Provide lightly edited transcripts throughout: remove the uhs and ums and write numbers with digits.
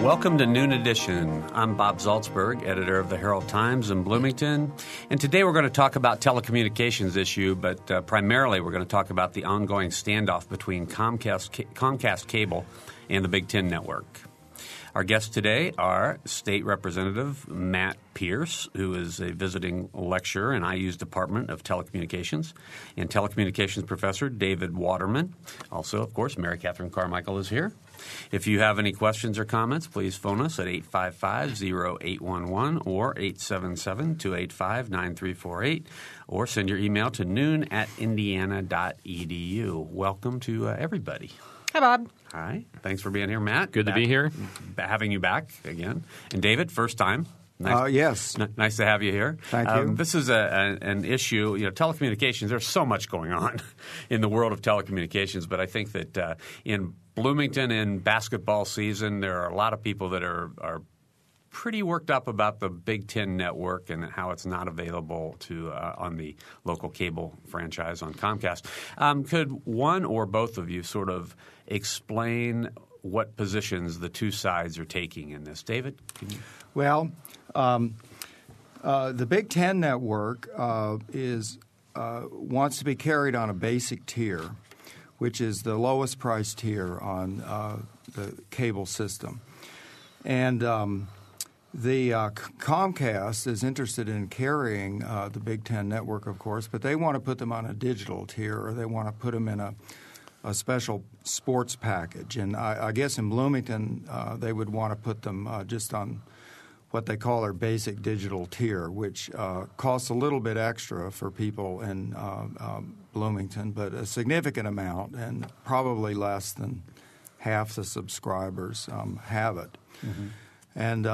Welcome to Noon Edition. I'm Bob Zaltzberg, editor of the Herald-Times in Bloomington. And today we're going to talk about telecommunications issue, but primarily we're going to talk about the ongoing standoff between Comcast Cable and the Big Ten Network. Our guests today are State Representative Matt Pierce, who is a visiting lecturer in IU's Department of Telecommunications, and telecommunications professor David Waterman. Also, of course, Mary Catherine Carmichael is here. If you have any questions or comments, please phone us at 855-0811 or 877-285-9348 or send your email to noon@indiana.edu. Welcome to everybody. Hi, Bob. Hi. Thanks for being here, Matt. Good to be here. Having you back again. And David, first time. Nice, yes. Nice to have you here. Thank you. This is an issue, telecommunications, there's so much going on in the world of telecommunications, but I think that in Bloomington in basketball season, there are a lot of people that are pretty worked up about the Big Ten Network and how it's not available to on the local cable franchise on Comcast. Could one or both of you sort of explain what positions the two sides are taking in this? David? Well, the Big Ten Network wants to be carried on a basic tier, which is the lowest price tier on the cable system. And the Comcast is interested in carrying the Big Ten Network, of course, but they want to put them on a digital tier, or they want to put them in a special sports package. And I guess in Bloomington they would want to put them just on what they call their basic digital tier, which costs a little bit extra for people in Bloomington, but a significant amount, and probably less than half the subscribers have it. Mm-hmm. And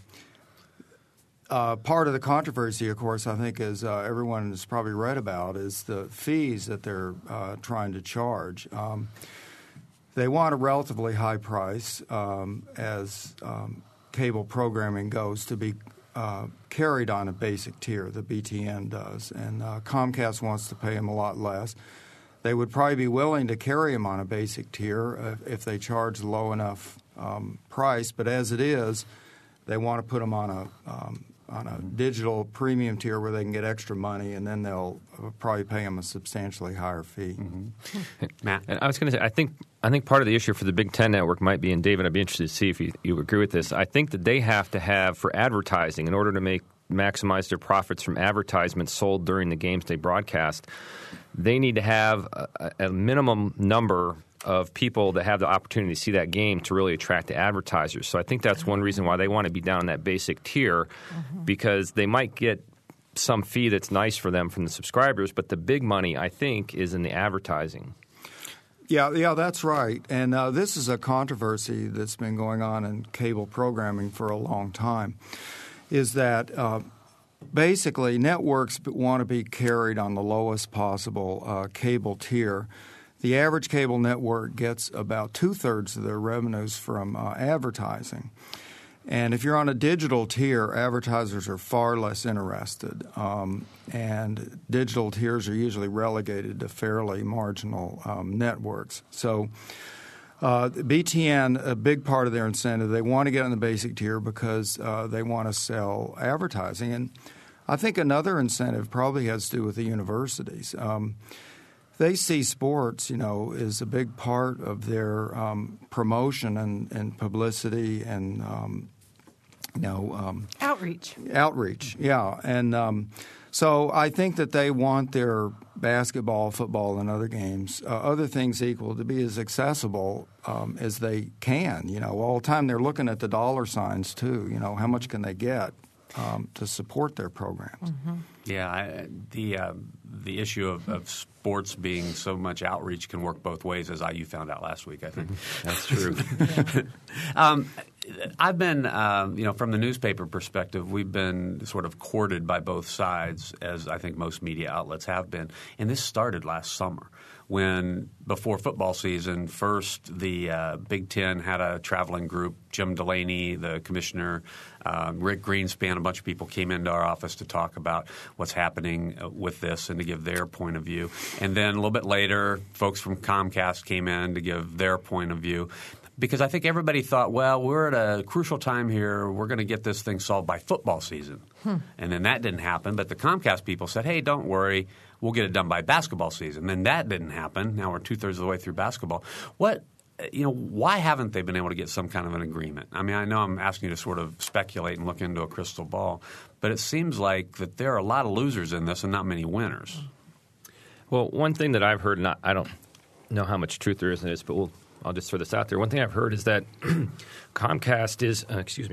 part of the controversy, of course, I think, as everyone has probably read about, is the fees that they're trying to charge. They want a relatively high price as cable programming goes to be carried on a basic tier. The BTN does, and Comcast wants to pay them a lot less. They would probably be willing to carry them on a basic tier if they charge a low enough price, but as it is, they want to put them on a digital premium tier where they can get extra money, and then they'll probably pay them a substantially higher fee. Mm-hmm. Matt? And I was going to say, I think part of the issue for the Big Ten Network might be, and David, I'd be interested to see if you agree with this, I think that they have to have, for advertising, in order to maximize their profits from advertisements sold during the games they broadcast, they need to have a minimum number of people that have the opportunity to see that game to really attract the advertisers. So I think that's one reason why they want to be down in that basic tier, because they might get some fee that's nice for them from the subscribers, but the big money, I think, is in the advertising. Yeah, that's right. And this is a controversy that's been going on in cable programming for a long time, is that basically networks want to be carried on the lowest possible cable tier. The average cable network gets about two-thirds of their revenues from advertising. And if you're on a digital tier, advertisers are far less interested. And digital tiers are usually relegated to fairly marginal networks. So BTN, a big part of their incentive, they want to get on the basic tier because they want to sell advertising. And I think another incentive probably has to do with the universities. They see sports, as a big part of their promotion and publicity and, outreach. Outreach, yeah. And so I think that they want their basketball, football, and other games, other things equal, to be as accessible as they can. All the time they're looking at the dollar signs too. How much can they get to support their programs? Mm-hmm. Yeah, the issue of sports being so much outreach can work both ways, as IU found out last week, I think. That's true. I've been, from the newspaper perspective, we've been sort of courted by both sides, as I think most media outlets have been. And this started last summer when, before football season, first the Big Ten had a traveling group. Jim Delaney, the commissioner, Rick Greenspan, a bunch of people came into our office to talk about what's happening with this and to give their point of view. And then a little bit later, folks from Comcast came in to give their point of view. because I think everybody thought, well, we're at a crucial time here. We're going to get this thing solved by football season. And then that didn't happen. But the Comcast people said, hey, don't worry. We'll get it done by basketball season. Then that didn't happen. Now we're 2/3 of the way through basketball. Why haven't they been able to get some kind of an agreement? I mean, I know I'm asking you to sort of speculate and look into a crystal ball, but it seems like that there are a lot of losers in this and not many winners. Well, one thing that I've heard, and I don't know how much truth there is in this, but I'll just throw this out there. One thing I've heard is that Comcast is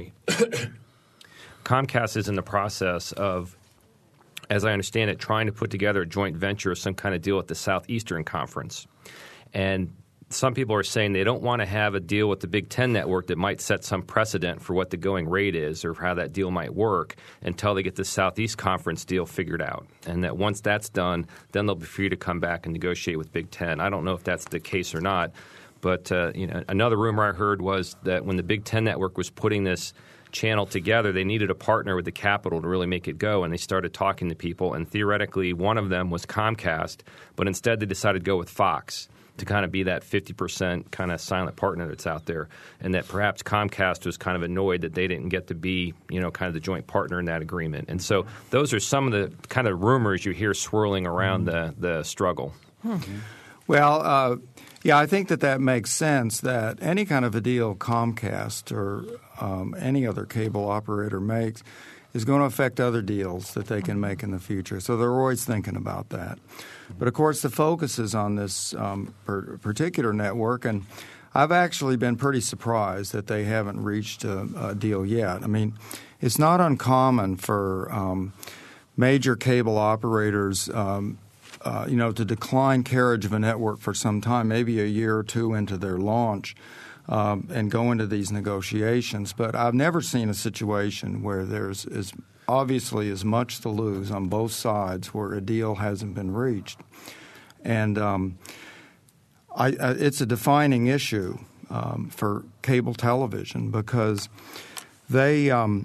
Comcast is in the process of, as I understand it, trying to put together a joint venture or some kind of deal with the Southeastern Conference. And some people are saying they don't want to have a deal with the Big Ten network that might set some precedent for what the going rate is or how that deal might work until they get the Southeast Conference deal figured out. And that once that's done, then they'll be free to come back and negotiate with Big Ten. I don't know if that's the case or not. But another rumor I heard was that when the Big Ten network was putting this channel together, they needed a partner with the capital to really make it go, and they started talking to people. And theoretically, one of them was Comcast, but instead they decided to go with Fox to kind of be that 50% kind of silent partner that's out there, and that perhaps Comcast was kind of annoyed that they didn't get to be, kind of the joint partner in that agreement. And so those are some of the kind of rumors you hear swirling around the struggle. Well, I think that makes sense, that any kind of a deal Comcast or any other cable operator makes is going to affect other deals that they can make in the future. So they're always thinking about that. But, of course, the focus is on this particular network, and I've actually been pretty surprised that they haven't reached a deal yet. I mean, it's not uncommon for major cable operators to decline carriage of a network for some time, maybe a year or two into their launch, and go into these negotiations. But I've never seen a situation where there's obviously as much to lose on both sides where a deal hasn't been reached. And it's a defining issue for cable television because they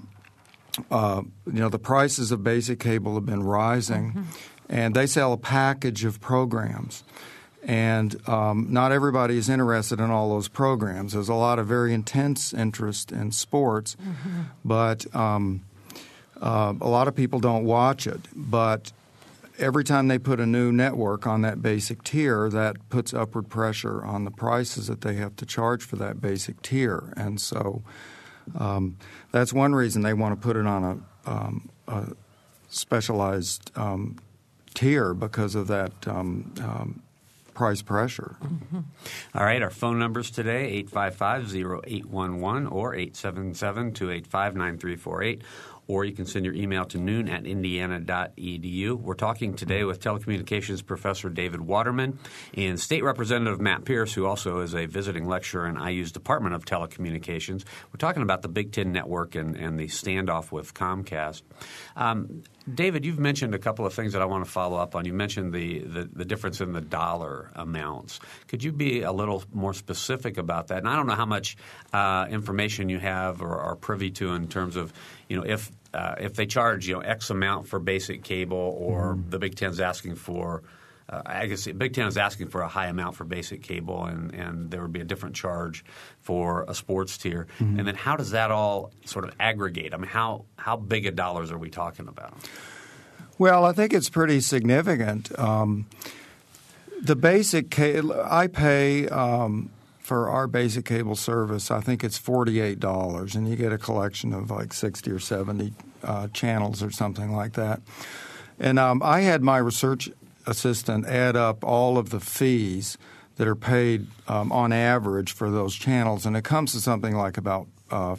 the prices of basic cable have been rising, and they sell a package of programs. And not everybody is interested in all those programs. There's a lot of very intense interest in sports, but a lot of people don't watch it. But every time they put a new network on that basic tier, that puts upward pressure on the prices that they have to charge for that basic tier. And so that's one reason they want to put it on a specialized tier, because of that price pressure. All right, our phone numbers today, 855-0811 or 877-285-9348. Or you can send your email to noon@indiana.edu. We're talking today with telecommunications professor David Waterman and State Representative Matt Pierce, who also is a visiting lecturer in IU's Department of Telecommunications. We're talking about the Big Ten Network and the standoff with Comcast. David, you've mentioned a couple of things that I want to follow up on. You mentioned the difference in the dollar amounts. Could you be a little more specific about that? And I don't know how much information you have or are privy to in terms of, if they charge, X amount for basic cable, or the Big Ten's asking for I guess Big Ten is asking for a high amount for basic cable, and there would be a different charge for a sports tier. And then how does that all sort of aggregate? I mean, how big of dollars are we talking about? Well, I think it's pretty significant. The basic I pay for our basic cable service, I think it's $48, and you get a collection of like 60 or 70 channels or something like that. And I had my research assistant add up all of the fees that are paid on average for those channels, and it comes to something like about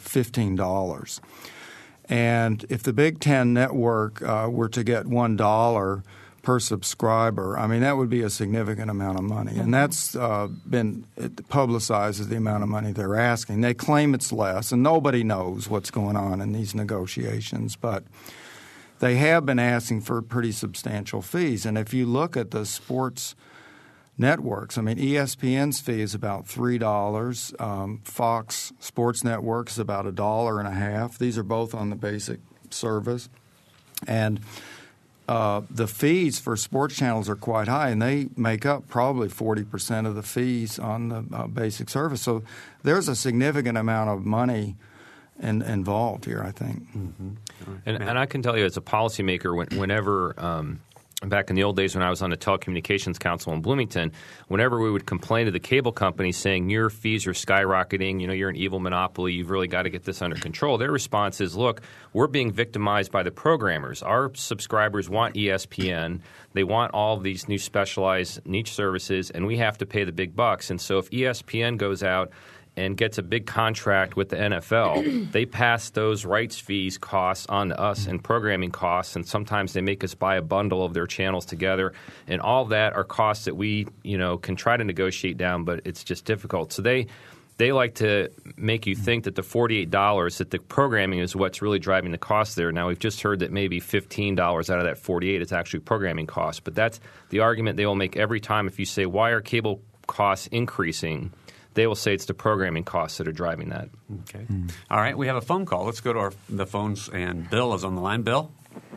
$15. And if the Big Ten network were to get $1 per subscriber, I mean, that would be a significant amount of money. And that's been publicized as the amount of money they're asking. They claim it's less, and nobody knows what's going on in these negotiations, but they have been asking for pretty substantial fees. And if you look at the sports networks, I mean, ESPN's fee is about $3. Fox Sports Network is about $1.50. These are both on the basic service. And the fees for sports channels are quite high, and they make up probably 40% of the fees on the basic service. So there's a significant amount of money involved here, I think. Mm-hmm. And I can tell you as a policymaker, whenever back in the old days when I was on the Telecommunications Council in Bloomington, whenever we would complain to the cable companies saying your fees are skyrocketing, you're an evil monopoly, you've really got to get this under control, their response is, look, we're being victimized by the programmers. Our subscribers want ESPN. They want all of these new specialized niche services, and we have to pay the big bucks. And so if ESPN goes out and gets a big contract with the NFL, they pass those rights fees costs on to us and programming costs, and sometimes they make us buy a bundle of their channels together. And all of that are costs that we, can try to negotiate down, but it's just difficult. So they like to make you think that the $48, that the programming is what's really driving the cost there. Now, we've just heard that maybe $15 out of that $48 is actually programming costs, but that's the argument they will make every time if you say, why are cable costs increasing? They will say it's the programming costs that are driving that. Okay. All right. We have a phone call. Let's go to the phones, and Bill is on the line. Bill?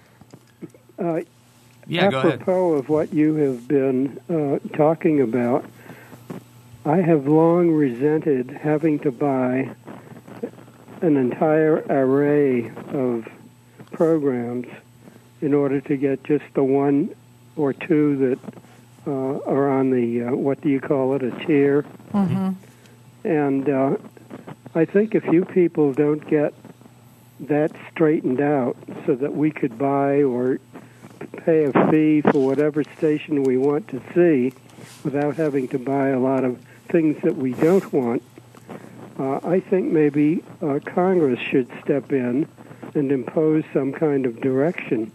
Go ahead. Apropos of what you have been talking about, I have long resented having to buy an entire array of programs in order to get just the one or two that are on the, what do you call it, a tier? Mm-hmm. And I think if you people don't get that straightened out so that we could buy or pay a fee for whatever station we want to see without having to buy a lot of things that we don't want, I think maybe Congress should step in and impose some kind of direction.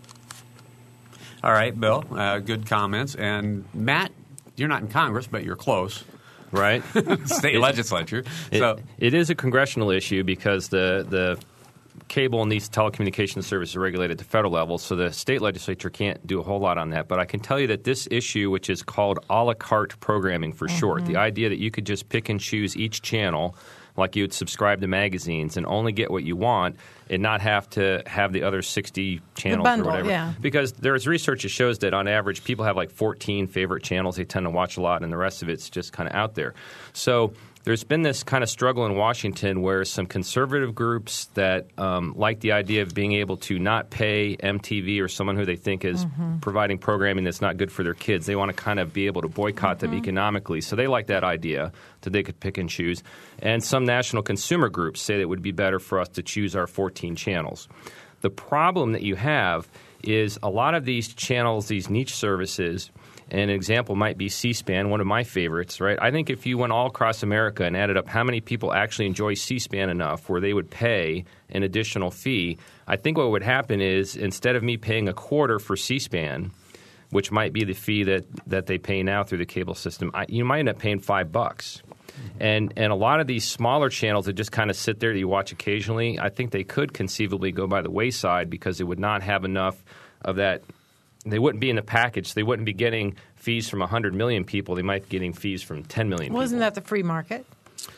All right, Bill, good comments. And Matt, you're not in Congress, but you're close. Right? State legislature. It is a congressional issue because the cable and these telecommunications services are regulated at the federal level, so the state legislature can't do a whole lot on that. But I can tell you that this issue, which is called a la carte programming for short, the idea that you could just pick and choose each channel like you would subscribe to magazines and only get what you want and not have to have the other 60 channels bundle, or whatever. Yeah. Because there's research that shows that on average people have like 14 favorite channels they tend to watch a lot, and the rest of it's just kind of out there. So there's been this kind of struggle in Washington where some conservative groups that like the idea of being able to not pay MTV or someone who they think is providing programming that's not good for their kids, they want to kind of be able to boycott them economically. So they like that idea that they could pick and choose. And some national consumer groups say that it would be better for us to choose our 14 channels. The problem that you have is a lot of these channels, these niche services, and an example might be C-SPAN, one of my favorites, right? I think if you went all across America and added up how many people actually enjoy C-SPAN enough where they would pay an additional fee, I think what would happen is instead of me paying a quarter for C-SPAN, which might be the fee that they pay now through the cable system, you might end up paying $5. And a lot of these smaller channels that just kind of sit there that you watch occasionally, I think they could conceivably go by the wayside because they would not have enough of that. They wouldn't be in the package. They wouldn't be getting fees from 100 million people. They might be getting fees from 10 million people. Wasn't that the free market?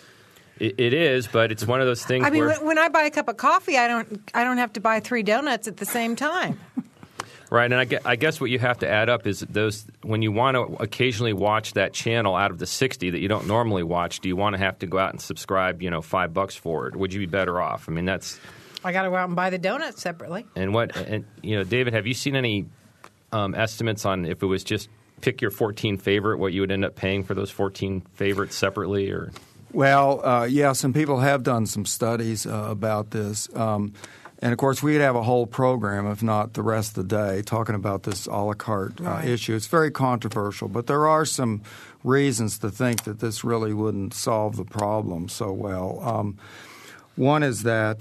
It is, but it's one of those things. I mean, where, when I buy a cup of coffee, I don't have to buy 3 donuts at the same time. Right, and I guess what you have to add up is those when you want to occasionally watch that channel out of the 60 that you don't normally watch. Do you want to have to go out and subscribe, $5 for it? Would you be better off? I mean, that's. I got to go out and buy the donuts separately. And David, have you seen any estimates on if it was just pick your 14 favorite, what you would end up paying for those 14 favorites separately? Or Well, yeah, some people have done some studies about this. And, of course, we could have a whole program, if not the rest of the day, talking about this a la carte issue. It's very controversial, but there are some reasons to think that this really wouldn't solve the problem so well. One is that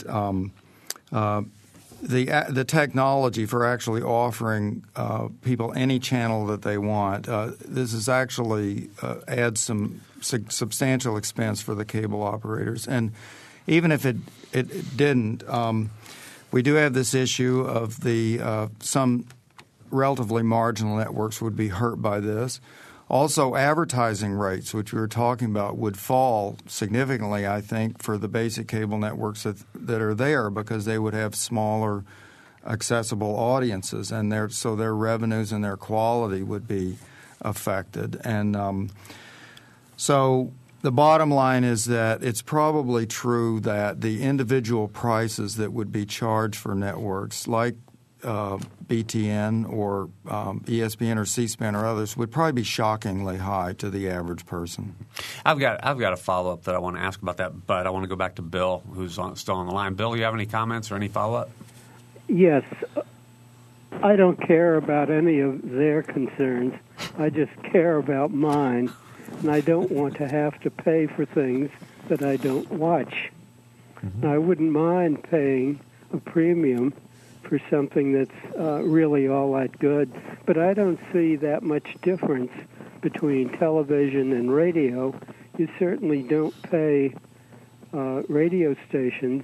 the technology for actually offering people any channel that they want, this is actually adds some substantial expense for the cable operators. And even if it didn't, we do have this issue of the some relatively marginal networks would be hurt by this. Also, advertising rates, which we were talking about, would fall significantly, I think, for the basic cable networks that are there because they would have smaller accessible audiences, and so their revenues and their quality would be affected. And so the bottom line is that it's probably true that the individual prices that would be charged for networks like BTN or ESPN or C-SPAN or others would probably be shockingly high to the average person. I've got a follow-up that I want to ask about that, but I want to go back to Bill, who's still on the line. Bill, you have any comments or any follow-up? Yes. I don't care about any of their concerns. I just care about mine, and I don't want to have to pay for things that I don't watch. Mm-hmm. I wouldn't mind paying a premium for something that's really all that good, but I don't see that much difference between television and radio. You certainly don't pay radio stations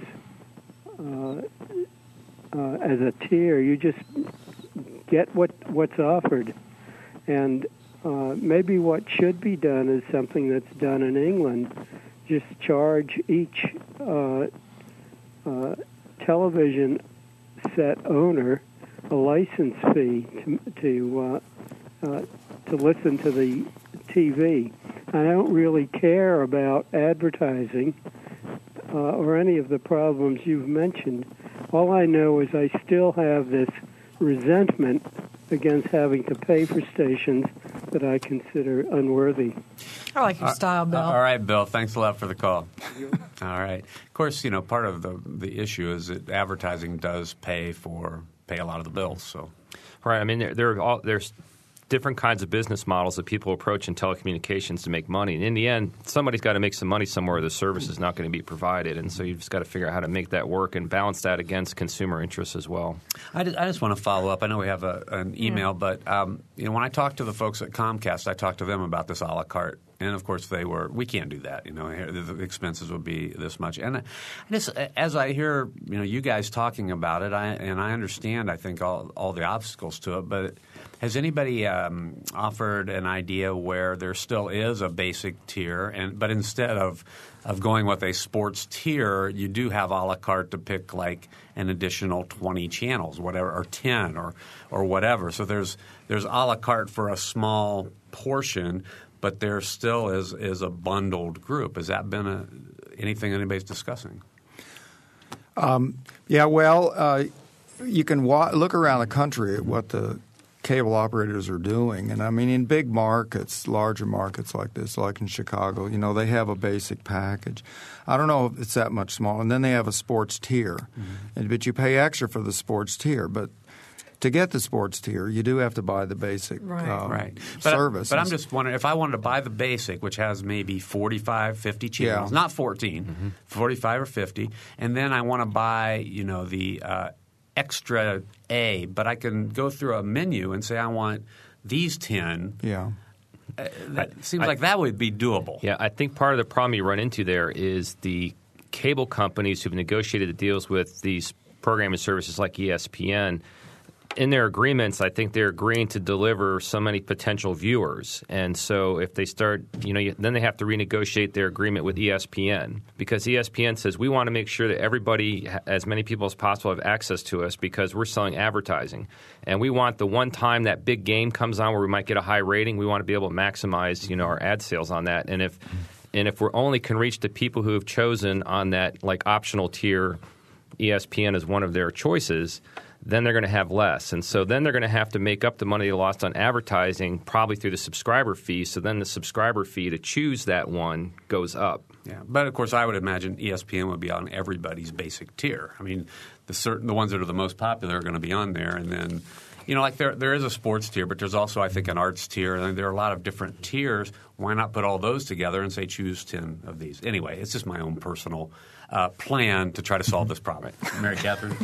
as a tier. You just get what's offered. And maybe what should be done is something that's done in England. Just charge each television set owner a license fee to listen to the TV. I don't really care about advertising or any of the problems you've mentioned. All I know is I still have this resentment against having to pay for stations that I consider unworthy. I like your style, Bill. All right, Bill. Thanks a lot for the call. All right. Of course, part of the issue is that advertising does pay a lot of the bills. So, right. I mean, there's different kinds of business models that people approach in telecommunications to make money. And in the end, somebody's got to make some money somewhere. The service is not going to be provided. And so you've just got to figure out how to make that work and balance that against consumer interests as well. I just want to follow up. I know we have an email, but when I talked to the folks at Comcast, I talked to them about this a la carte. And, of course, we can't do that. The expenses would be this much. And as I hear, you guys talking about it, I understand, I think, all the obstacles to it. But has anybody offered an idea where there still is a basic tier, but instead of going with a sports tier, you do have a la carte to pick like an additional 20 channels, whatever, or 10 or whatever. So there's a la carte for a small portion, but there still is a bundled group. Has that been anything anybody's discussing? You can look around the country at what the cable operators are doing. And, I mean, in big markets, larger markets like this, like in Chicago, they have a basic package. I don't know if it's that much smaller. And then they have a sports tier. Mm-hmm. But you pay extra for the sports tier. But to get the sports tier, you do have to buy the basic service. But I'm just wondering, if I wanted to buy the basic, which has maybe 45, 50 channels, not 14, 45 or 50, and then I want to buy, the extra A, but I can go through a menu and say I want these 10. Yeah. That seems like that would be doable. Yeah, I think part of the problem you run into there is the cable companies who've negotiated the deals with these programming services like ESPN. In their agreements, I think they're agreeing to deliver so many potential viewers. And so if they start, then they have to renegotiate their agreement with ESPN, because ESPN says we want to make sure that everybody, as many people as possible, have access to us because we're selling advertising. And we want the one time that big game comes on where we might get a high rating, we want to be able to maximize, our ad sales on that. And if we only can reach the people who have chosen on that like optional tier, ESPN as one of their choices, then they're going to have less. And so then they're going to have to make up the money they lost on advertising probably through the subscriber fee. So then the subscriber fee to choose that one goes up. Yeah, but of course I would imagine ESPN would be on everybody's basic tier. I mean, the ones that are the most popular are going to be on there. And then, like there is a sports tier, but there's also, I think, an arts tier. And there are a lot of different tiers. Why not put all those together and say choose 10 of these? Anyway, it's just my own personal plan to try to solve this problem. Mary Catherine?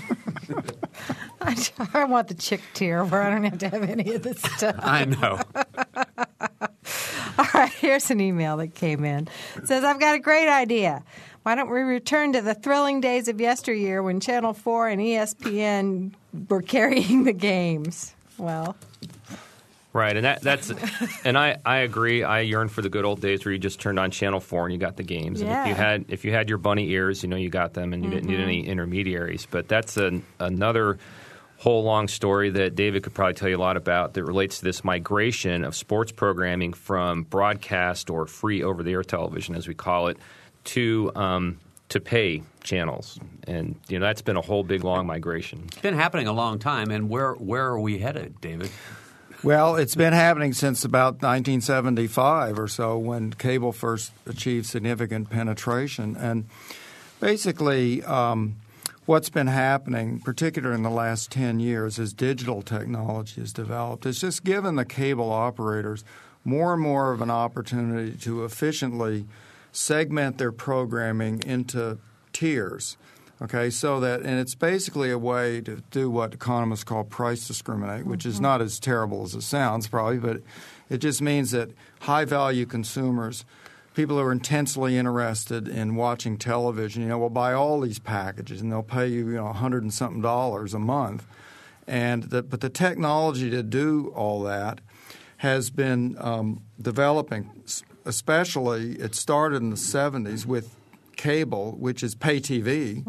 I want the chick tier where I don't have to have any of this stuff. I know. All right, here's an email that came in. It says, I've got a great idea. Why don't we return to the thrilling days of yesteryear when Channel 4 and ESPN were carrying the games? Well... Right, and that's and I agree. I yearn for the good old days where you just turned on Channel 4 and you got the games. Yeah. And if you had your bunny ears, you got them, and you didn't need any intermediaries. But that's another whole long story that David could probably tell you a lot about that relates to this migration of sports programming from broadcast or free over-the-air television, as we call it, to pay channels. And that's been a whole big, long migration. It's been happening a long time. And where are we headed, David? Well, it's been happening since about 1975 or so when cable first achieved significant penetration. And basically what's been happening, particularly in the last 10 years, as digital technology has developed, it's just given the cable operators more and more of an opportunity to efficiently segment their programming into tiers. Okay, so that, and it's basically a way to do what economists call price discriminate, which is not as terrible as it sounds probably, but it just means that high-value consumers, people who are intensely interested in watching television, will buy all these packages and they'll pay you, $100 and something a month. But the technology to do all that has been developing. Especially, it started in the 70s with cable, which is pay TV,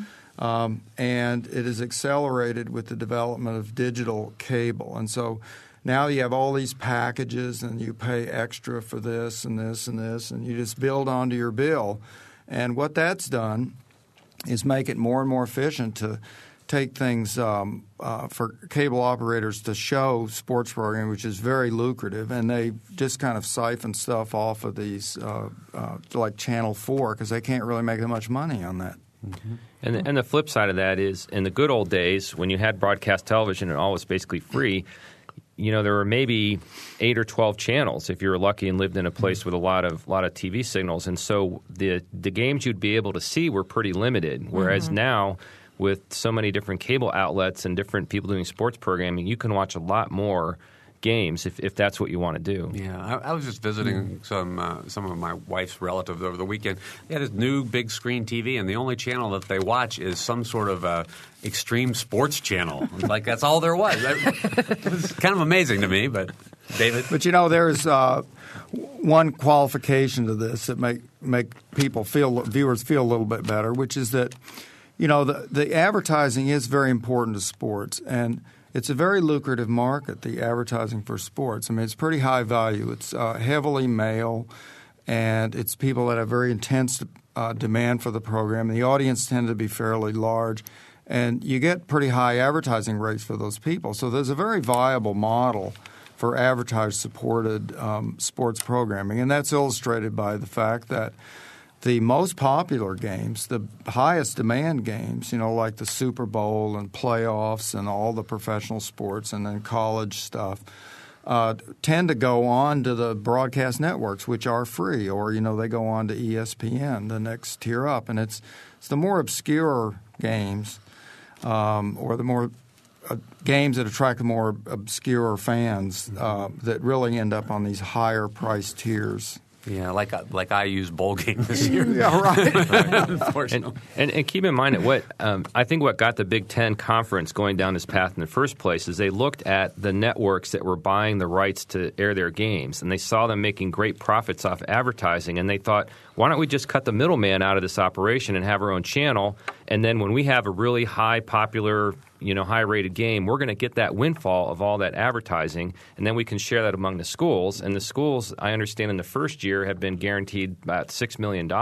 and it is accelerated with the development of digital cable. And so now you have all these packages and you pay extra for this and this and this, and you just build onto your bill. And what that's done is make it more and more efficient to take things for cable operators to show sports programming, which is very lucrative, and they just kind of siphon stuff off of these like Channel 4 because they can't really make that much money on that. Mm-hmm. And the flip side of that is in the good old days when you had broadcast television and all was basically free, there were maybe 8 or 12 channels if you were lucky and lived in a place with a lot of TV signals. And so the games you'd be able to see were pretty limited, whereas now with so many different cable outlets and different people doing sports programming, you can watch a lot more games if that's what you want to do. Yeah, I was just visiting some of my wife's relatives over the weekend. They had this new big screen TV, and the only channel that they watch is some sort of extreme sports channel. Like that's all there was. It was kind of amazing to me, but David? But there's one qualification to this that make viewers feel a little bit better, which is that the advertising is very important to sports, and it's a very lucrative market, the advertising for sports. I mean, it's pretty high value. It's heavily male, and it's people that have very intense demand for the program. The audience tend to be fairly large, and you get pretty high advertising rates for those people. So there's a very viable model for advertiser-supported sports programming, and that's illustrated by the fact that the most popular games, the highest demand games, like the Super Bowl and playoffs and all the professional sports and then college stuff, tend to go on to the broadcast networks, which are free, or they go on to ESPN, the next tier up, and it's the more obscure games, or the more games that attract the more obscure fans that really end up on these higher price tiers. Yeah, like I use bowl game this year. Yeah, right. Unfortunately. And keep in mind that I think what got the Big Ten Conference going down this path in the first place is they looked at the networks that were buying the rights to air their games, and they saw them making great profits off advertising, and they thought, why don't we just cut the middleman out of this operation and have our own channel, and then when we have a really high popular high-rated game, we're going to get that windfall of all that advertising, and then we can share that among the schools. And the schools, I understand, in the first year have been guaranteed about $6 million.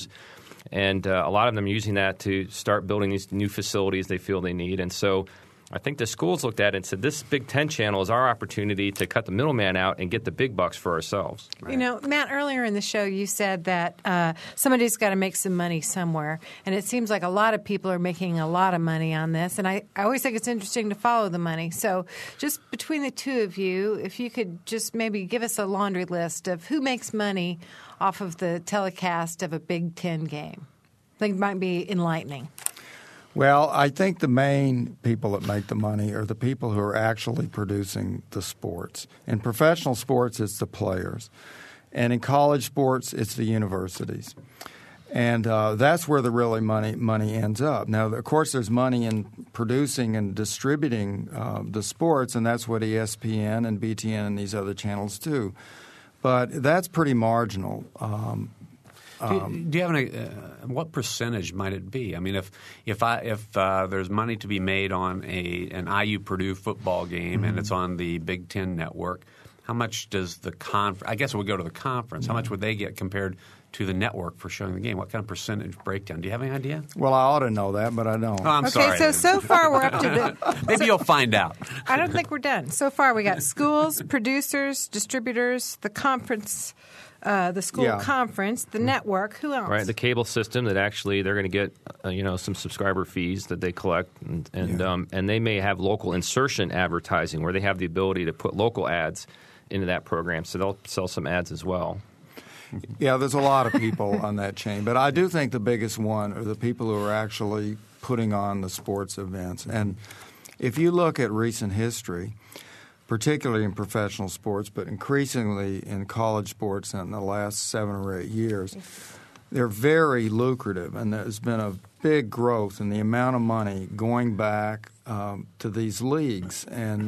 And a lot of them are using that to start building these new facilities they feel they need. And so I think the schools looked at it and said, this Big Ten channel is our opportunity to cut the middleman out and get the big bucks for ourselves. Right. Matt, earlier in the show you said that somebody's got to make some money somewhere, and it seems like a lot of people are making a lot of money on this, and I always think it's interesting to follow the money. So just between the two of you, if you could just maybe give us a laundry list of who makes money off of the telecast of a Big Ten game. I think it might be enlightening. Well, I think the main people that make the money are the people who are actually producing the sports. In professional sports, it's the players. And in college sports, it's the universities. And that's where the really money ends up. Now, of course, there's money in producing and distributing the sports, and that's what ESPN and BTN and these other channels do. But that's pretty marginal. Do you have any? What percentage might it be? I mean, if there's money to be made on an IU Purdue football game and it's on the Big Ten Network, how much does the conference? I guess it would go to the conference. How much would they get compared to the network for showing the game? What kind of percentage breakdown? Do you have any idea? Well, I ought to know that, but I don't. Oh, I'm sorry. Okay, so far we're up to the. Maybe you'll find out. I don't think we're done. So far we got schools, producers, distributors, the conference. The school conference, the network. Who else? Right, the cable system that actually they're going to get some subscriber fees that they collect, and they may have local insertion advertising where they have the ability to put local ads into that program, so they'll sell some ads as well. Yeah, there's a lot of people on that chain, but I do think the biggest one are the people who are actually putting on the sports events. And if you look at recent history, particularly in professional sports, but increasingly in college sports in the last 7 or 8 years, they're very lucrative, and there's been a big growth in the amount of money going back to these leagues. And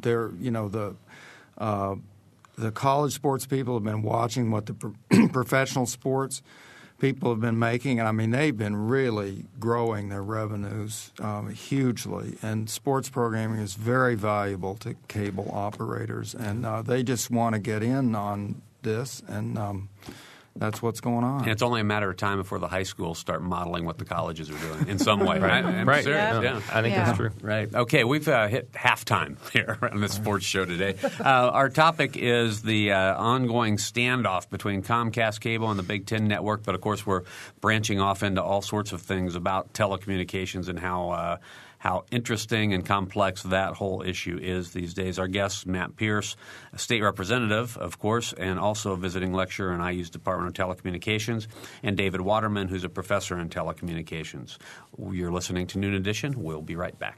the college sports people have been watching what the professional sports people have been making, and I mean they've been really growing their revenues hugely. And sports programming is very valuable to cable operators, and they just want to get in on this, and that's what's going on. And it's only a matter of time before the high schools start modeling what the colleges are doing in some way, right? Right. Yeah. I think that's true. Right. Okay, we've hit halftime here on the sports show today. Our topic is the ongoing standoff between Comcast Cable and the Big Ten Network, but of course we're branching off into all sorts of things about telecommunications and how interesting and complex that whole issue is these days. Our guest, Matt Pierce, a state representative, of course, and also a visiting lecturer in IU's Department of Telecommunications, and David Waterman, who's a professor in telecommunications. You're listening to Noon Edition. We'll be right back.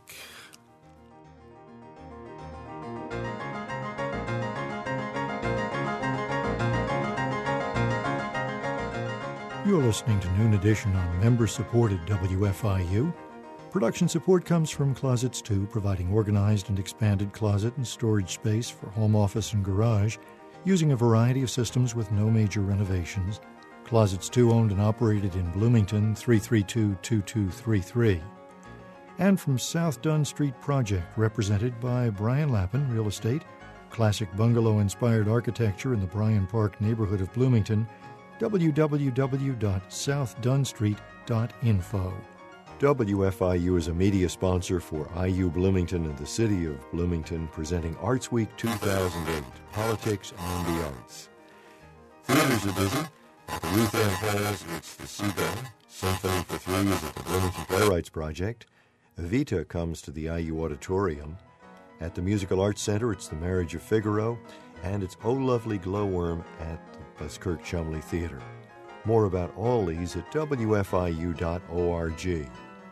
You're listening to Noon Edition on member-supported WFIU. Production support comes from Closets 2, providing organized and expanded closet and storage space for home office and garage, using a variety of systems with no major renovations. Closets 2 owned and operated in Bloomington, 332-2233. And from South Dunn Street Project, represented by Brian Lappin, Real Estate, classic bungalow-inspired architecture in the Bryan Park neighborhood of Bloomington, www.southdunstreet.info. WFIU is a media sponsor for IU Bloomington and the City of Bloomington, presenting Arts Week 2008, Politics and the Arts. Theaters are busy. At the Ruth Ann Halls, it's the Seagull. Symphony for Three is at the Bloomington Playwrights Project. Evita comes to the IU Auditorium. At the Musical Arts Center, it's The Marriage of Figaro, and it's Oh Lovely Glowworm at the Buskirk Chumley Theater. More about all these at WFIU.org.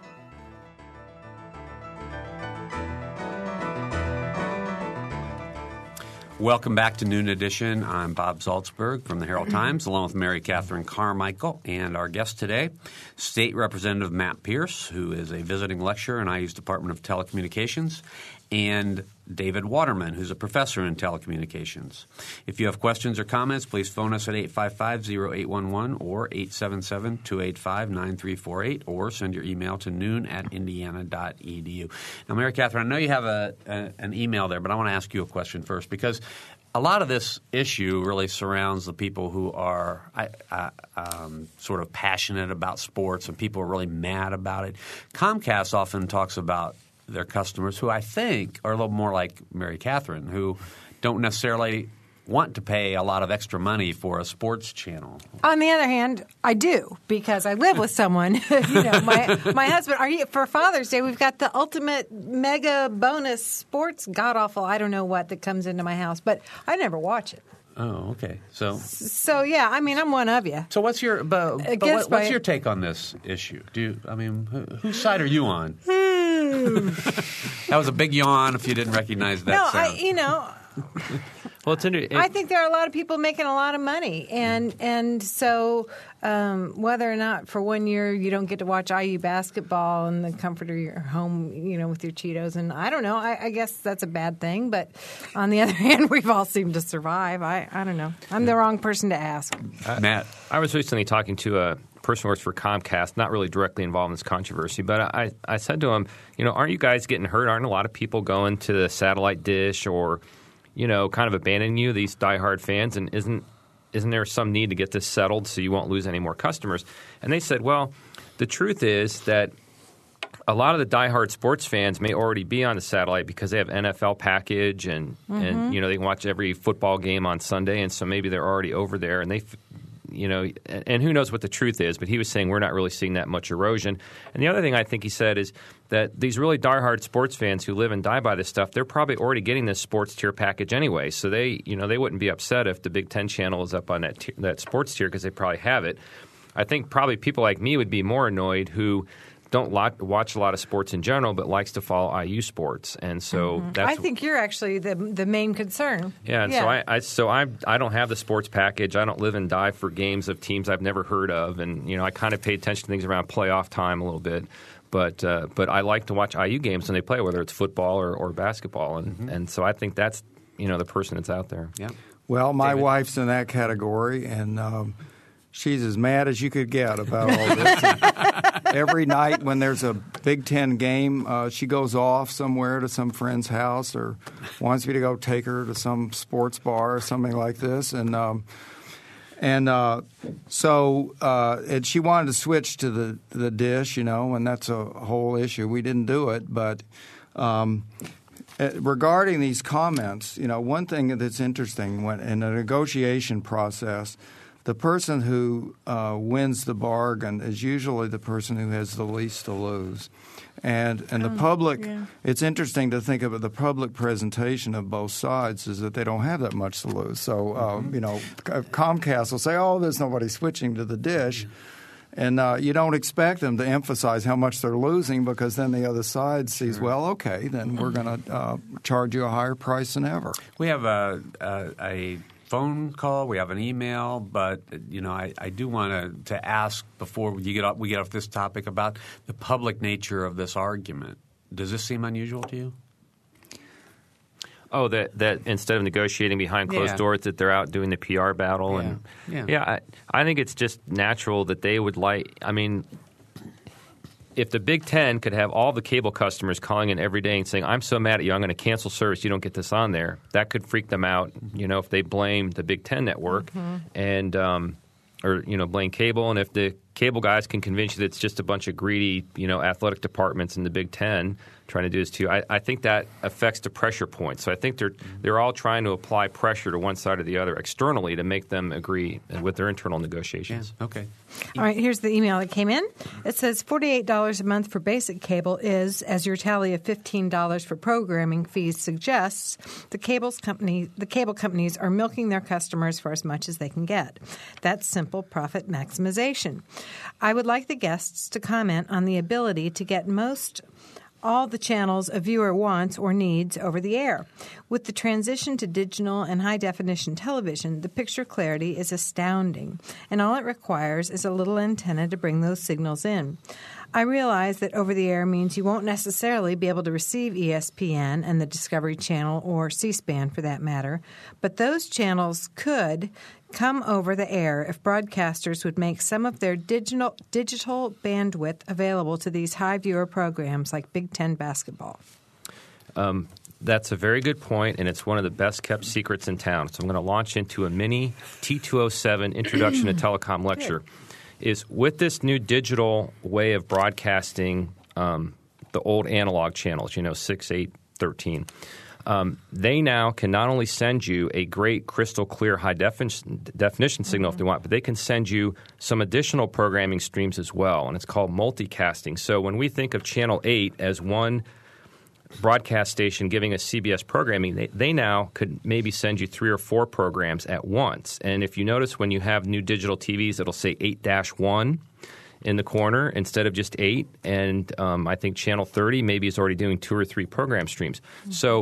Welcome back to Noon Edition. I'm Bob Zaltsberg from the Herald Times, along with Mary Catherine Carmichael, and our guest today, State Representative Matt Pierce, who is a visiting lecturer in IU's Department of Telecommunications, and David Waterman, who's a professor in telecommunications. If you have questions or comments, please phone us at 855-0811 or 877-285-9348, or send your email to noon@indiana.edu. Now, Mary Catherine, I know you have an email there, but I want to ask you a question first, because a lot of this issue really surrounds the people who are sort of passionate about sports, and people are really mad about it. Comcast often talks about their customers who I think are a little more like Mary Catherine, who don't necessarily want to pay a lot of extra money for a sports channel. On the other hand, I do, because I live with someone. My husband. For Father's Day, we've got the ultimate mega bonus sports god-awful, I don't know what, that comes into my house, but I never watch it. Oh, okay. So yeah, I mean, I'm one of you. So what's your what's your take on this issue? Whose side are you on? That was a big yawn if you didn't recognize that sound. Well, it's I think there are a lot of people making a lot of money, and so whether or not for 1 year you don't get to watch IU basketball in the comfort of your home, with your Cheetos, and I don't know. I guess that's a bad thing, but on the other hand, we've all seemed to survive. I don't know. I'm the wrong person to ask. Matt, I was recently talking to a person who works for Comcast, not really directly involved in this controversy, but I said to him, aren't you guys getting hurt? Aren't a lot of people going to the satellite dish or kind of abandoning you, these diehard fans, and isn't there some need to get this settled so you won't lose any more customers? And they said, well, the truth is that a lot of the diehard sports fans may already be on the satellite because they have NFL package and they can watch every football game on Sunday, and so maybe they're already over there, and and who knows what the truth is, but he was saying we're not really seeing that much erosion. And the other thing I think he said is that these really diehard sports fans who live and die by this stuff, they're probably already getting this sports tier package anyway. So they wouldn't be upset if the Big Ten channel is up on that sports tier because they probably have it. I think probably people like me would be more annoyed who don't watch a lot of sports in general, but likes to follow IU sports, and so I think you're actually the main concern. Yeah, and so I don't have the sports package. I don't live and die for games of teams I've never heard of, and I kind of pay attention to things around playoff time a little bit. But I like to watch IU games when they play, whether it's football or basketball, and so I think that's the person that's out there. Yeah. Well, my wife's in that category, and she's as mad as you could get about all this. Every night when there's a Big Ten game, she goes off somewhere to some friend's house or wants me to go take her to some sports bar or something like this. And she wanted to switch to the dish, and that's a whole issue. We didn't do it, but regarding these comments, one thing that's interesting when in a negotiation process, the person who wins the bargain is usually the person who has the least to lose. And the public, it's interesting to think of the public presentation of both sides is that they don't have that much to lose. So, Comcast will say, oh, there's nobody switching to the dish. And you don't expect them to emphasize how much they're losing because then the other side sees, well, okay, then we're going to charge you a higher price than ever. We have a phone call, we have an email, but I do want to ask before we get off this topic about the public nature of this argument. Does this seem unusual to you? Oh, that instead of negotiating behind closed doors, that they're out doing the PR battle, I think it's just natural that they would like. I mean, if the Big Ten could have all the cable customers calling in every day and saying, I'm so mad at you, I'm going to cancel service, you don't get this on there, that could freak them out, if they blame the Big Ten network and blame cable. And if the cable guys can convince you that it's just a bunch of greedy, athletic departments in the Big Ten trying to do this too, I think that affects the pressure point. So I think they're all trying to apply pressure to one side or the other externally to make them agree with their internal negotiations. Yeah. Okay. All right, here's the email that came in. It says $48 a month for basic cable is, as your tally of $15 for programming fees suggests, the cable companies are milking their customers for as much as they can get. That's simple profit maximization. I would like the guests to comment on the ability to get all the channels a viewer wants or needs over the air. With the transition to digital and high-definition television, the picture clarity is astounding, and all it requires is a little antenna to bring those signals in. I realize that over-the-air means you won't necessarily be able to receive ESPN and the Discovery Channel or C-SPAN for that matter, but those channels could come over the air if broadcasters would make some of their digital bandwidth available to these high viewer programs like Big Ten basketball. That's a very good point, and it's one of the best-kept secrets in town. So I'm going to launch into a mini T207 Introduction to Telecom lecture. Is with this new digital way of broadcasting the old analog channels, 6, 8, 13, they now can not only send you a great crystal clear high definition signal if they want, but they can send you some additional programming streams as well, and it's called multicasting. So when we think of Channel 8 as one broadcast station giving us CBS programming, they now could maybe send you 3 or 4 programs at once. And if you notice when you have new digital TVs, it'll say 8-1 in the corner instead of just 8. And I think Channel 30 maybe is already doing 2 or 3 program streams. So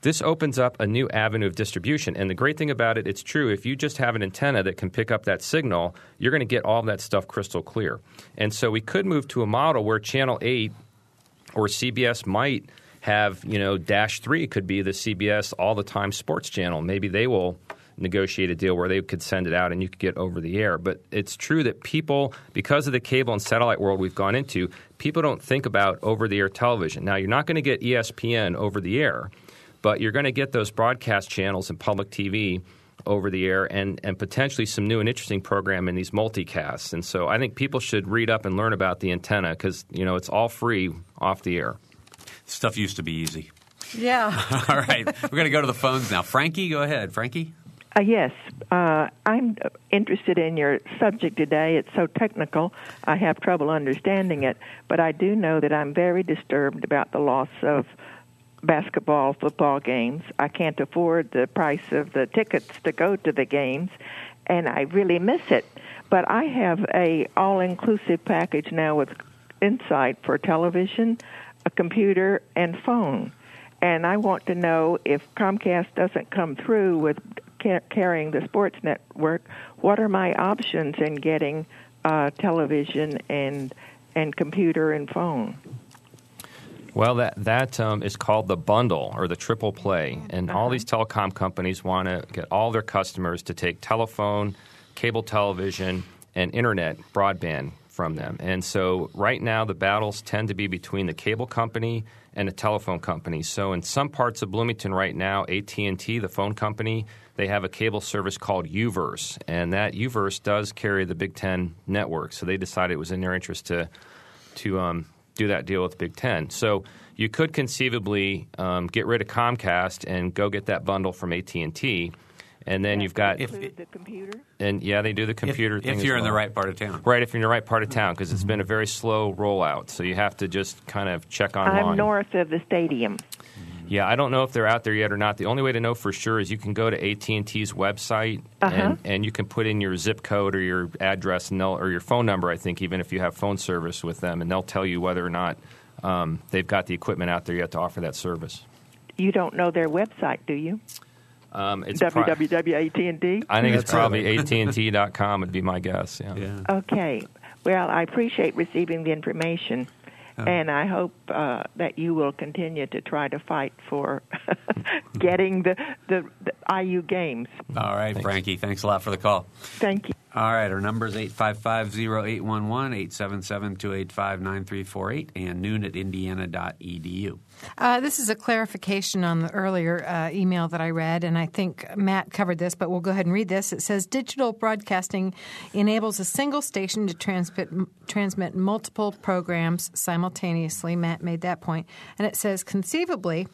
this opens up a new avenue of distribution. And the great thing about it, it's true, if you just have an antenna that can pick up that signal, you're going to get all of that stuff crystal clear. And so we could move to a model where Channel 8 or CBS might have, Dash 3 could be the CBS all-the-time sports channel. Maybe they will negotiate a deal where they could send it out and you could get over the air. But it's true that people, because of the cable and satellite world we've gone into, people don't think about over-the-air television. Now, you're not going to get ESPN over the air, but you're going to get those broadcast channels and public TV over the air and potentially some new and interesting program in these multicasts. And so I think people should read up and learn about the antenna because, it's all free off the air. Stuff used to be easy. Yeah. All right. We're going to go to the phones now. Frankie, go ahead. Frankie? Yes. I'm interested in your subject today. It's so technical, I have trouble understanding it. But I do know that I'm very disturbed about the loss of basketball, football games. I can't afford the price of the tickets to go to the games, and I really miss it. But I have a all-inclusive package now with Insight for television, a computer, and phone. And I want to know if Comcast doesn't come through with carrying the sports network, what are my options in getting television and computer and phone? Well, that is called the bundle or the triple play. And all these telecom companies want to get all their customers to take telephone, cable television, and internet broadband from them. And so right now the battles tend to be between the cable company and the telephone company. So in some parts of Bloomington right now, AT&T, the phone company, they have a cable service called UVerse. And that UVerse does carry the Big Ten network. So they decided it was in their interest to do that deal with Big Ten. So you could conceivably get rid of Comcast and go get that bundle from AT&T. And then you've got the computer? And yeah, they do the computer thing if you're in well. the right part of town. Right, if you're in the right part of town, because it's been a very slow rollout. So you have to just kind of check online. I'm north of the stadium. Yeah, I don't know if they're out there yet or not. The only way to know for sure is you can go to AT&T's website and you can put in your zip code or your address and or your phone number, I think, even if you have phone service with them, and they'll tell you whether or not they've got the equipment out there yet to offer that service. You don't know their website, do you? It's www.AT&T? I think it's probably AT&T.com would be my guess. Yeah. Okay. Well, I appreciate receiving the information, and I hope that you will continue to try to fight for getting the IU games. All right, thanks. Frankie. Thanks a lot for the call. Thank you. All right, our number is 855-0811, 877-285-9348, and noon@indiana.edu. This is a clarification on the earlier email that I read, and I think Matt covered this, but we'll go ahead and read this. It says, digital broadcasting enables a single station to transmit multiple programs simultaneously. Matt made that point. And it says, conceivably,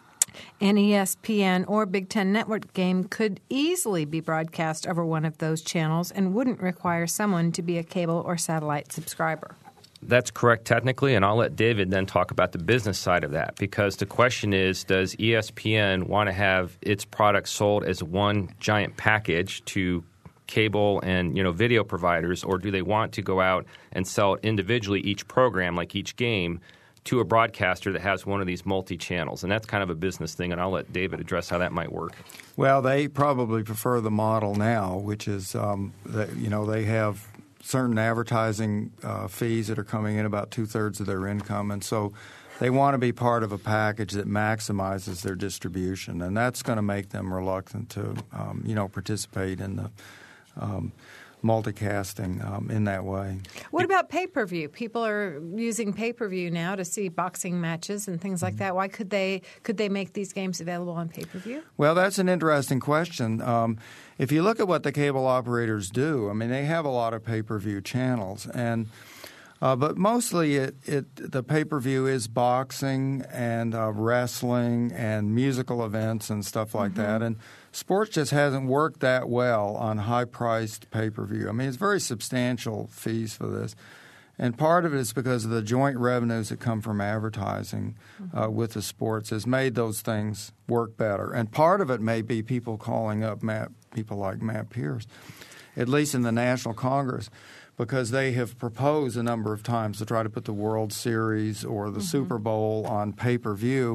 an ESPN or Big Ten network game could easily be broadcast over one of those channels and wouldn't require someone to be a cable or satellite subscriber. That's correct technically, and I'll let David then talk about the business side of that, because the question is, does ESPN want to have its products sold as one giant package to cable and video providers, or do they want to go out and sell individually each program, like each game, to a broadcaster that has one of these multi-channels? And that's kind of a business thing, and I'll let David address how that might work. Well, they probably prefer the model now, which is they have certain advertising fees that are coming in about 2/3 of their income, and so they want to be part of a package that maximizes their distribution, and that's going to make them reluctant to participate in the multicasting in that way. What about pay-per-view? People are using pay-per-view now to see boxing matches and things like that. Why could they make these games available on pay-per-view? Well, that's an interesting question. If you look at what the cable operators do, I mean, they have a lot of pay-per-view channels, and but mostly the pay-per-view is boxing and wrestling and musical events and stuff like that. And sports just hasn't worked that well on high-priced pay-per-view. I mean, it's very substantial fees for this. And part of it is because of the joint revenues that come from advertising with the sports has made those things work better. And part of it may be people calling up people like Matt Pierce, at least in the National Congress, because they have proposed a number of times to try to put the World Series or the Super Bowl on pay-per-view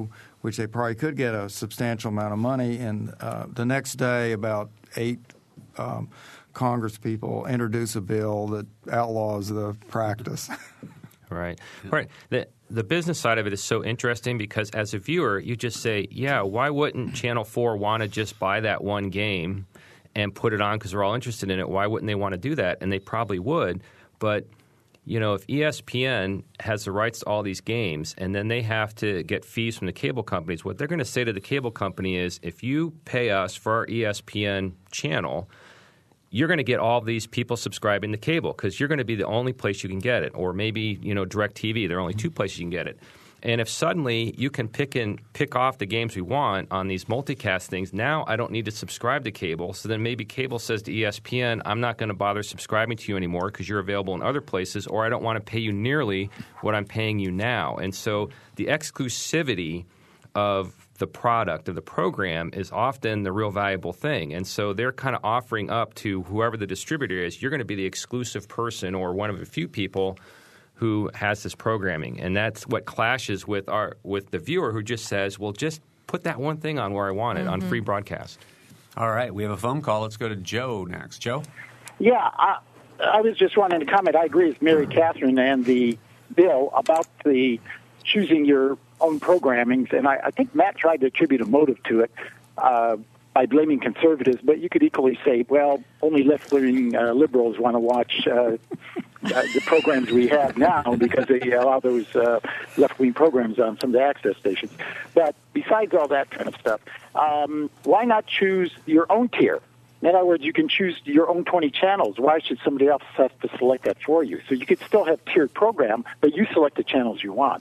which they probably could get a substantial amount of money. And the next day, about 8 Congress people introduce a bill that outlaws the practice. Right. The business side of it is so interesting because as a viewer, you just say, yeah, why wouldn't Channel 4 want to just buy that one game and put it on because we're all interested in it? Why wouldn't they want to do that? And they probably would. But, you know, if ESPN has the rights to all these games and then they have to get fees from the cable companies, what they're going to say to the cable company is if you pay us for our ESPN channel, you're going to get all these people subscribing to cable because you're going to be the only place you can get it. Or maybe, you know, DirecTV, there are only 2 places you can get it. And if suddenly you can pick off the games we want on these multicast things, now I don't need to subscribe to cable. So then maybe cable says to ESPN, I'm not going to bother subscribing to you anymore because you're available in other places, or I don't want to pay you nearly what I'm paying you now. And so the exclusivity of the product of the program is often the real valuable thing. And so they're kind of offering up to whoever the distributor is, you're going to be the exclusive person or one of a few people who has this programming. And that's what clashes with the viewer who just says, well, just put that one thing on where I want it on free broadcast. All right. We have a phone call. Let's go to Joe next. Joe? Yeah, I was just wanting to comment. I agree with Mary Catherine and the bill about the choosing your own programming, and I think Matt tried to attribute a motive to it by blaming conservatives, but you could equally say, well, only left-wing liberals want to watch the programs we have now because they allow those left-wing programs on some of the access stations. But besides all that kind of stuff, why not choose your own tier? In other words, you can choose your own 20 channels. Why should somebody else have to select that for you? So you could still have tiered program, but you select the channels you want.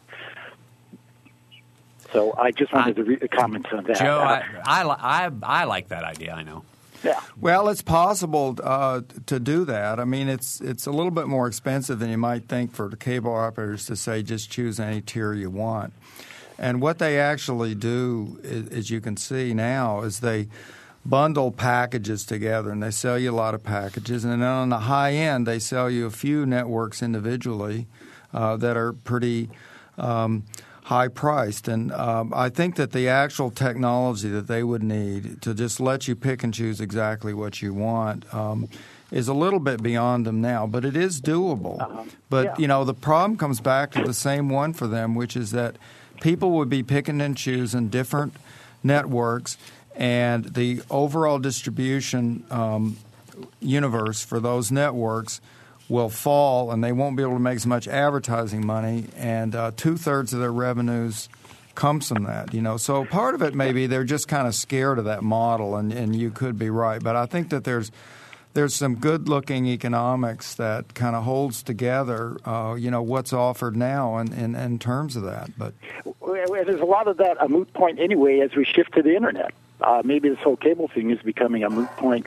So I just wanted to comment on that. Joe, I like that idea, I know. Yeah. Well, it's possible to do that. I mean, it's a little bit more expensive than you might think for the cable operators to say just choose any tier you want. And what they actually do, as you can see now, is they bundle packages together, and they sell you a lot of packages. And then on the high end, they sell you a few networks individually that are pretty high-priced. And I think that the actual technology that they would need to just let you pick and choose exactly what you want is a little bit beyond them now, but it is doable. But, you know, the problem comes back to the same one for them, which is that people would be picking and choosing different networks, and the overall distribution universe for those networks will fall, and they won't be able to make as much advertising money, and 2/3 of their revenues comes from that. You know, so part of it maybe they're just kind of scared of that model, and you could be right. But I think that there's some good-looking economics that kind of holds together, you know, what's offered now in terms of that. But there's a lot of that a moot point anyway as we shift to the internet. Maybe this whole cable thing is becoming a moot point.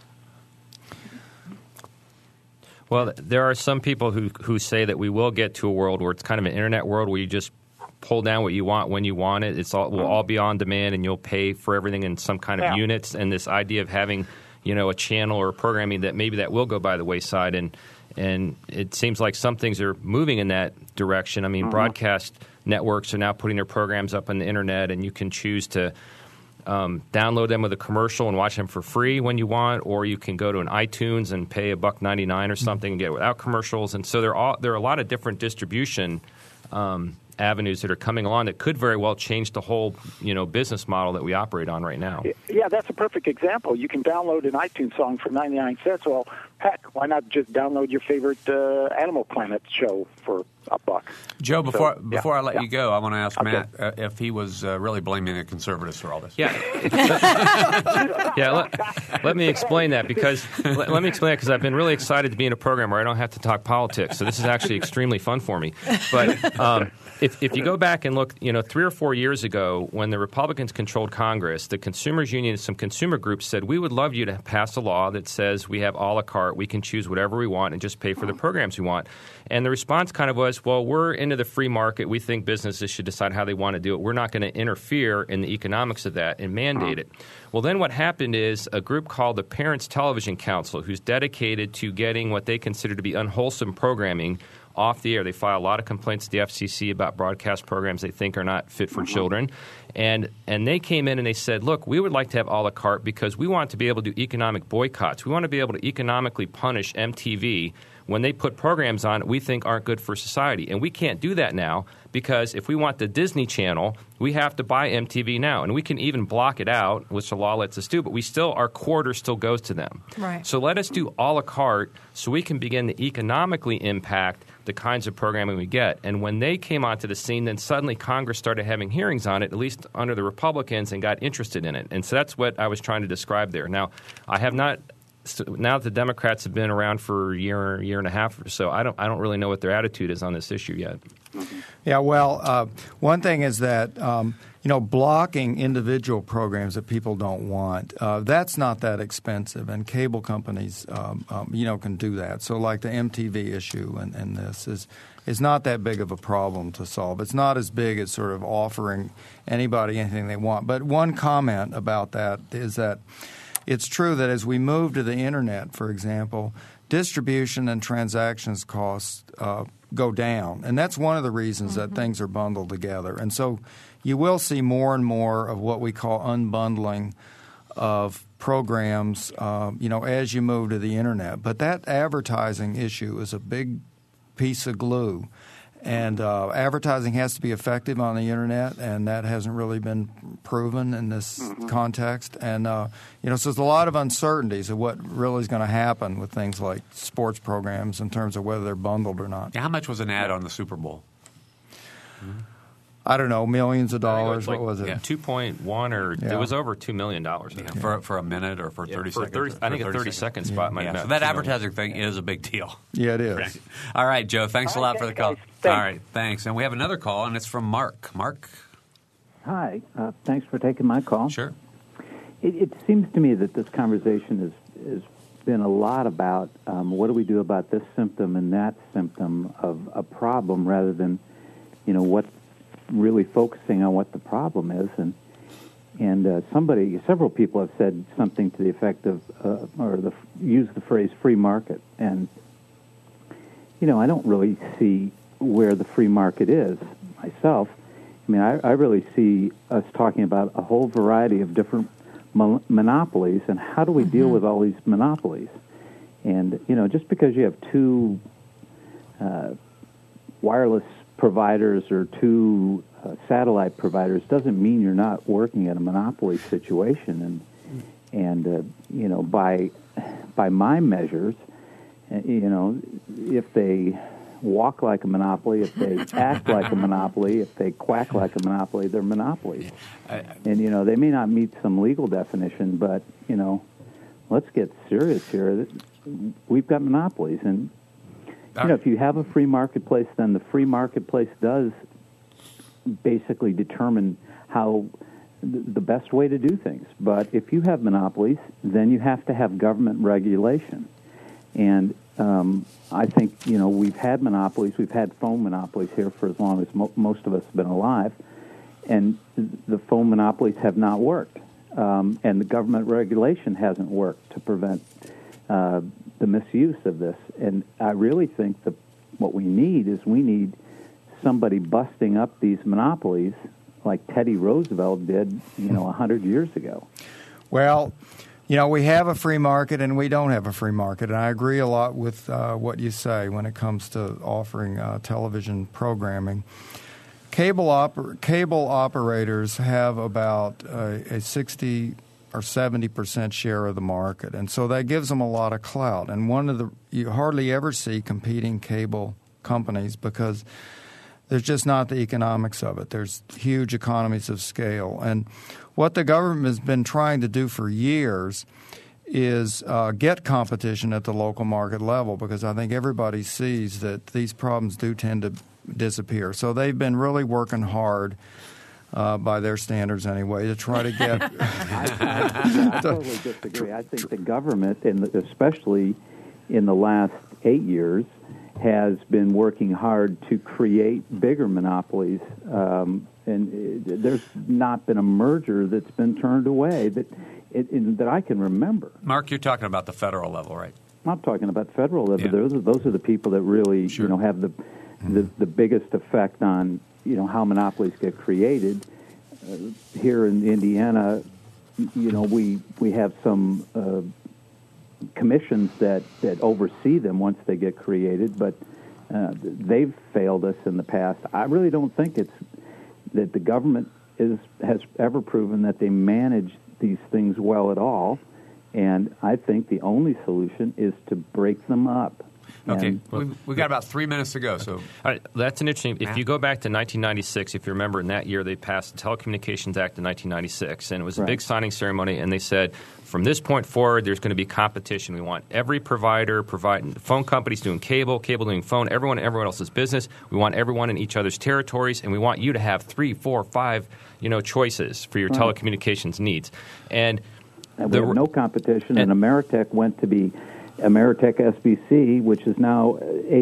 Well, there are some people who say that we will get to a world where it's kind of an internet world where you just pull down what you want when you want it. Will all be on demand, and you'll pay for everything in some kind of units. And this idea of having, you know, a channel or programming that maybe that will go by the wayside. And it seems like some things are moving in that direction. I mean, broadcast networks are now putting their programs up on the internet, and you can choose to download them with a commercial and watch them for free when you want, or you can go to an iTunes and pay $1.99 or something and get it without commercials. And so there are a lot of different distribution avenues that are coming along that could very well change the whole, you know, business model that we operate on right now. Yeah, that's a perfect example. You can download an iTunes song for 99 cents. Well, heck, why not just download your favorite Animal Planet show for $1? Joe, before I let you go, I want to ask Matt if he was really blaming the conservatives for all this. Yeah. Let me explain that because I've been really excited to be in a program where I don't have to talk politics. So this is actually extremely fun for me. But if you go back and look, you know, 3 or 4 years ago when the Republicans controlled Congress, the Consumers Union and some consumer groups said, we would love you to pass a law that says we have a la carte, we can choose whatever we want and just pay for the programs we want. And the response kind of was, well, we're into the free market. We think businesses should decide how they want to do it. We're not going to interfere in the economics of that and mandate it. Well, then what happened is a group called the Parents Television Council, who's dedicated to getting what they consider to be unwholesome programming off the air. They file a lot of complaints to the FCC about broadcast programs they think are not fit for children. And they came in and they said, look, we would like to have a la carte because we want to be able to do economic boycotts. We want to be able to economically punish MTV when they put programs on we think aren't good for society. And we can't do that now because if we want the Disney Channel, we have to buy MTV now. And we can even block it out, which the law lets us do, but our quarter still goes to them. Right. So let us do a la carte so we can begin to economically impact the kinds of programming we get. And when they came onto the scene, then suddenly Congress started having hearings on it, at least under the Republicans, and got interested in it. And so that's what I was trying to describe there. Now, I have not – now that the Democrats have been around for a year and a half or so, I don't really know what their attitude is on this issue yet. Yeah, well, one thing is that blocking individual programs that people don't want, that's not that expensive, and cable companies can do that. So like the MTV issue and this is not that big of a problem to solve. It's not as big as sort of offering anybody anything they want. But one comment about that is that it's true that as we move to the Internet, for example, distribution and transactions costs go down. And that's one of the reasons that things are bundled together. And so you will see more and more of what we call unbundling of programs, as you move to the Internet. But that advertising issue is a big piece of glue. And advertising has to be effective on the Internet, and that hasn't really been proven in this context. And, so there's a lot of uncertainties of what really is going to happen with things like sports programs in terms of whether they're bundled or not. Yeah, how much was an ad on the Super Bowl? I don't know, millions of dollars. What was it? 2.1 or it was over $2 million. For a minute or for 30 seconds? I think a 30-second spot might have. So that advertising thing is a big deal. Yeah, it is. All right, Joe, thanks a lot for the call. Thanks. All right, thanks. And we have another call, and it's from Mark. Mark? Hi. Thanks for taking my call. Sure. It seems to me that this conversation has been a lot about what do we do about this symptom and that symptom of a problem rather than, what really focusing on what the problem is. And several people have said something to the effect of, use the phrase free market. And, I don't really see where the free market is myself. I mean, I really see us talking about a whole variety of different monopolies, and how do we deal with all these monopolies? And, just because you have two wireless providers or two satellite providers doesn't mean you're not working at a monopoly situation. And by my measures, if they walk like a monopoly, if they act like a monopoly, if they quack like a monopoly, they're monopolies. And, they may not meet some legal definition, but, let's get serious here. We've got monopolies. And, if you have a free marketplace, then the free marketplace does basically determine how the best way to do things. But if you have monopolies, then you have to have government regulation. And I think, we've had monopolies. We've had phone monopolies here for as long as most of us have been alive. And the phone monopolies have not worked. And the government regulation hasn't worked to prevent the misuse of this. And I really think that what we need somebody busting up these monopolies like Teddy Roosevelt did, 100 years ago. Well, we have a free market and we don't have a free market. And I agree a lot with what you say when it comes to offering television programming. Cable operators have about a 60 or 70% share of the market, and so that gives them a lot of clout. And you hardly ever see competing cable companies because there's just not the economics of it. There's huge economies of scale. And what the government has been trying to do for years is get competition at the local market level, because I think everybody sees that these problems do tend to disappear. So they've been really working hard, by their standards anyway, to try to get... I totally disagree. I think the government, and especially in the last 8 years, has been working hard to create bigger monopolies. And there's not been a merger that's been turned away that I can remember. Mark, you're talking about the federal level, right? not talking about federal level. Those are the people that really have the biggest effect on how monopolies get created. Here in Indiana, we have some commissions that oversee them once they get created, but they've failed us in the past. I really don't think it's that the government has ever proven that they manage these things well at all, and I think the only solution is to break them up. Okay, we've got about 3 minutes to go. So all right, that's an interesting. If you go back to 1996, if you remember, in that year they passed the Telecommunications Act in 1996, and it was a big signing ceremony. And they said, from this point forward, there's going to be competition. We want every provider providing phone companies doing cable doing phone, everyone else's business. We want everyone in each other's territories, and we want you to have 3, 4, 5, choices for your telecommunications needs. And we have no competition. And Ameritech went to be Ameritech SBC, which is now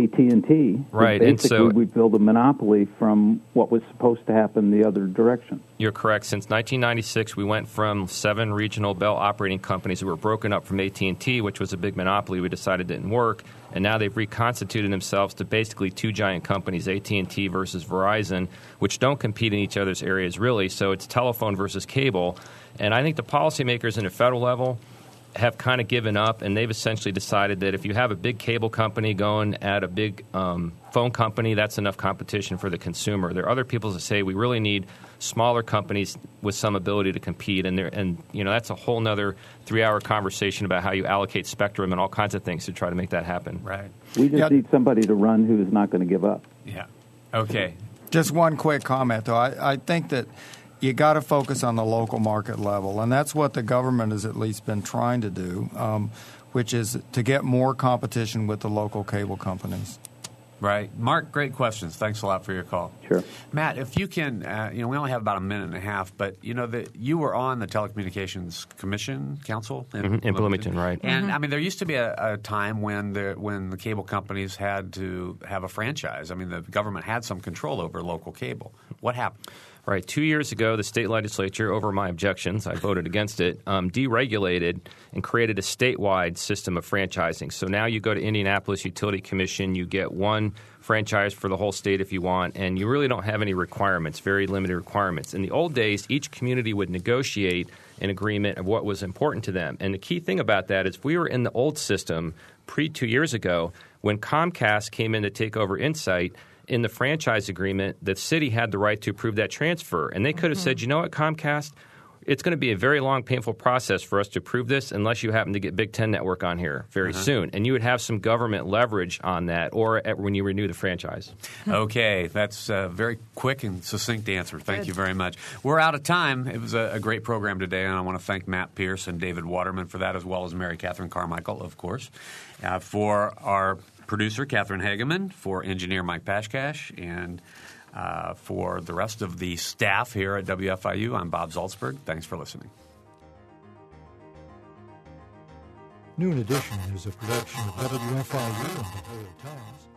AT&T. Right. Basically, and so we built a monopoly from what was supposed to happen the other direction. You're correct. Since 1996, we went from 7 regional Bell operating companies that were broken up from AT&T, which was a big monopoly we decided didn't work, and now they've reconstituted themselves to basically 2 giant companies, AT&T versus Verizon, which don't compete in each other's areas really, so it's telephone versus cable. And I think the policymakers in the federal level have kind of given up, and they've essentially decided that if you have a big cable company going at a big phone company, that's enough competition for the consumer. There are other people that say we really need smaller companies with some ability to compete, and that's a whole nother 3-hour conversation about how you allocate spectrum and all kinds of things to try to make that happen. Right. We just need somebody to run who is not going to give up. Yeah. Okay. Just one quick comment, though. I think that you got to focus on the local market level, and that's what the government has at least been trying to do, which is to get more competition with the local cable companies. Right. Mark, great questions. Thanks a lot for your call. Sure. Matt, if you can, we only have about a minute and a half, but you were on the Telecommunications Commission Council in Bloomington, right? And there used to be a time when the cable companies had to have a franchise. The government had some control over local cable. What happened? Right. 2 years ago, the state legislature, over my objections, I voted against it, deregulated and created a statewide system of franchising. So now you go to Indianapolis Utility Commission, you get one franchise for the whole state if you want, and you really don't have any requirements, very limited requirements. In the old days, each community would negotiate an agreement of what was important to them. And the key thing about that is we were in the old system pre-2 years ago when Comcast came in to take over Insight. In the franchise agreement, the city had the right to approve that transfer. And they could have said, you know what, Comcast, it's going to be a very long, painful process for us to approve this unless you happen to get Big Ten Network on here very soon. And you would have some government leverage on that or when you renew the franchise. Okay. That's a very quick and succinct answer. Thank you very much. We're out of time. It was a great program today, and I want to thank Matt Pierce and David Waterman for that, as well as Mary Catherine Carmichael, of course, for our producer, Catherine Hageman, for engineer Mike Pashkash, and for the rest of the staff here at WFIU, I'm Bob Zaltsberg. Thanks for listening. Noon Edition is a production of WFIU and the Herald Times.